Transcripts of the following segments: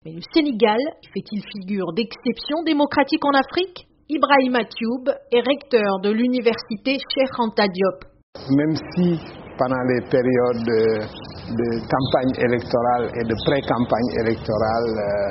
Mais le Sénégal fait-il figure d'exception démocratique en Afrique? Ibrahima Thioub est recteur de l'université Cheikh Anta Diop. Même si pendant les périodes de campagne électorale et de pré-campagne électorale,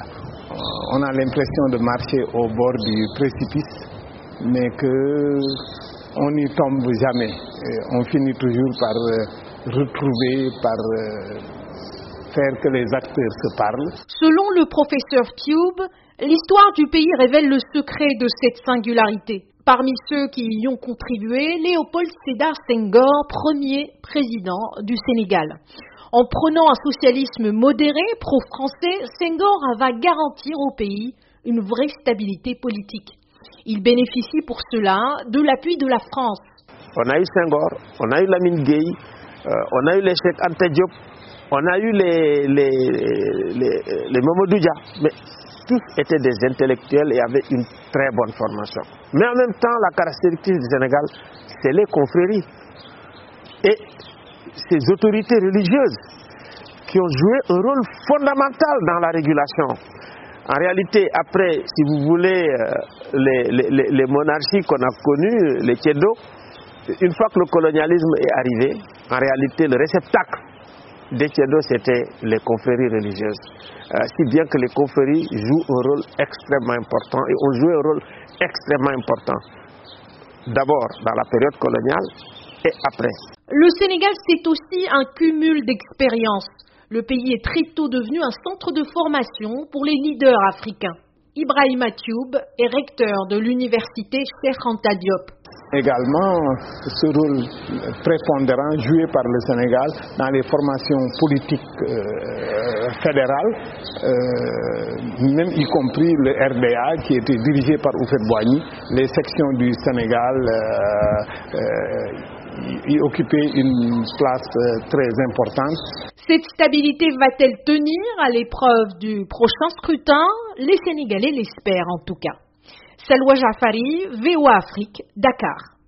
on a l'impression de marcher au bord du précipice, mais qu'on n'y tombe jamais. On finit toujours par retrouver, par faire que les acteurs se parlent. Selon le professeur Thioub, l'histoire du pays révèle le secret de cette singularité. Parmi ceux qui y ont contribué, Léopold Sédar Senghor, premier président du Sénégal. En prenant un socialisme modéré, pro-français, Senghor va garantir au pays une vraie stabilité politique. Il bénéficie pour cela de l'appui de la France. On a eu Senghor, on a eu Lamine Gueye, on a eu les Cheikh Anta Diop, on a eu les Mamadou Dia, mais tous étaient des intellectuels et avaient une très bonne formation. Mais en même temps, la caractéristique du Sénégal, c'est les confréries et ces autorités religieuses qui ont joué un rôle fondamental dans la régulation. En réalité, après, si vous voulez, les monarchies qu'on a connues, les Tchédo, une fois que le colonialisme est arrivé, en réalité, le réceptacle des Tchédo, c'était les confréries religieuses. Si bien que les confréries jouent un rôle extrêmement important et ont joué un rôle extrêmement important. D'abord dans la période coloniale et après. Le Sénégal, c'est aussi un cumul d'expériences. Le pays est très tôt devenu un centre de formation pour les leaders africains. Ibrahima Thioub est recteur de l'université Cheikh Anta Diop. Également, ce rôle prépondérant joué par le Sénégal dans les formations politiques fédérales, même y compris le RDA qui était dirigé par Houphouët-Boigny, les sections du Sénégal y occupaient une place très importante. Cette stabilité va-t-elle tenir à l'épreuve du prochain scrutin? Les Sénégalais l'espèrent en tout cas. Salwa Jafari, VOA Afrique, Dakar.